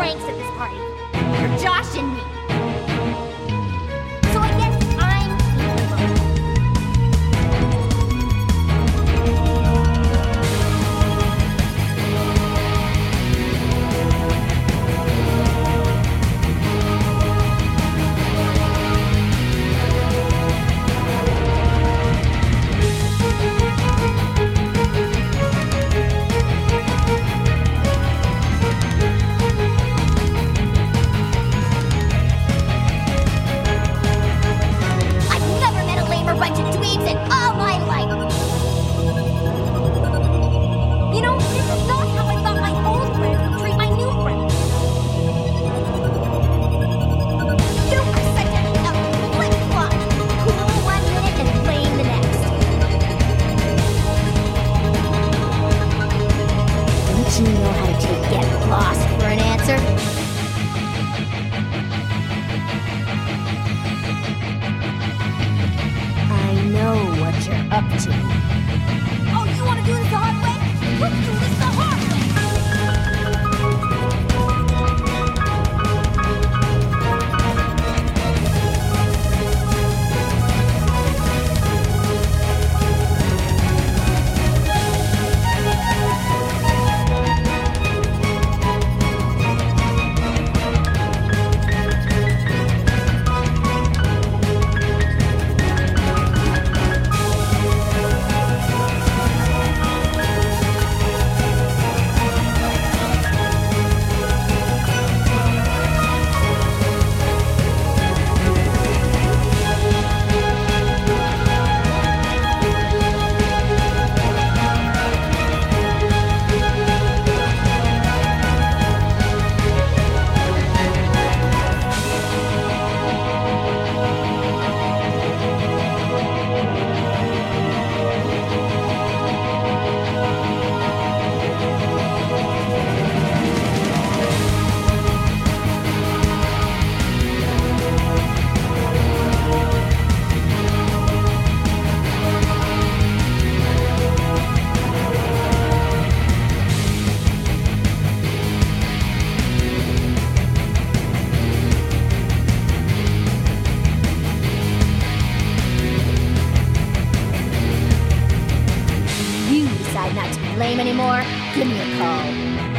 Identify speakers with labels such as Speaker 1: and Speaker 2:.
Speaker 1: pranks at this party. For Josh and me. So I guess I'm capable. Bunch of dweebs in all my life. You know, this is not how I thought my old friends would treat my new friends. You are such a flip-flop. Cool one minute and lame the next. Don't you know how to take get lost for an answer? Know what you're up to. Oh, you want to do this the hard way? Let's do this the hard way! Not to be lame anymore, give me a call.